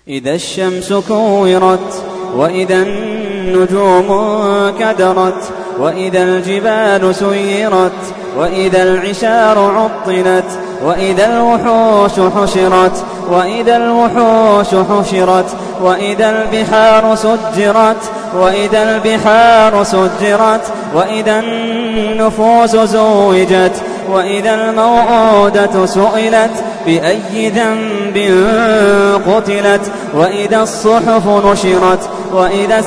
إذا الشمس كورت وإذا النجوم كدرت وإذا الجبال سيرت وإذا العشار عطلت وإذا الوحوش حشرت وإذا الوحوش حشرت وإذا البحار سجرت وإذا البحار سجرت وإذا النفوس زوجت وإذا الموءودة سئلت بأي ذنب قتلت وإذا الصحف نشرت وإذا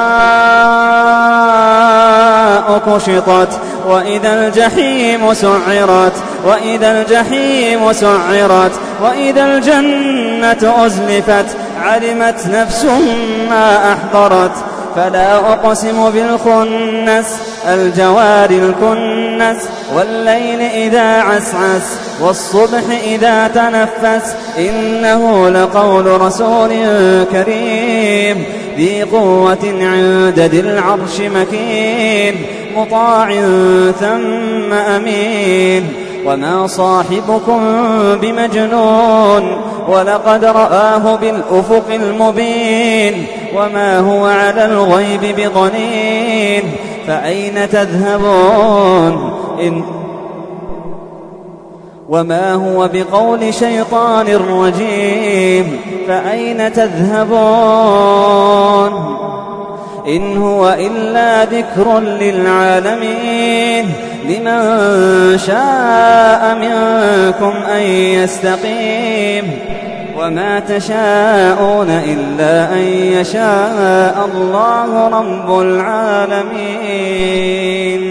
السماء كشطت وإذا الجحيم سعرت وإذا الجحيم سعرت وإذا الجنة أزلفت علمت نفس ما أحضرت فلا أقسم بالخنس الجوار الكنس والليل إذا عسعس والصبح إذا تنفس إنه لقول رسول كريم ذي قوة عند ذي العرش مكين مطاع ثم أمين وما صاحبكم بمجنون ولقد رآه بالأفق المبين وما هو على الغيب بضنين فأين تذهبون وما هو بقول شيطان رجيم فأين تذهبون إن هو إلا ذكر للعالمين لمن شاء منكم أن يستقيم وما تشاءون إلا أن يشاء الله رب العالمين.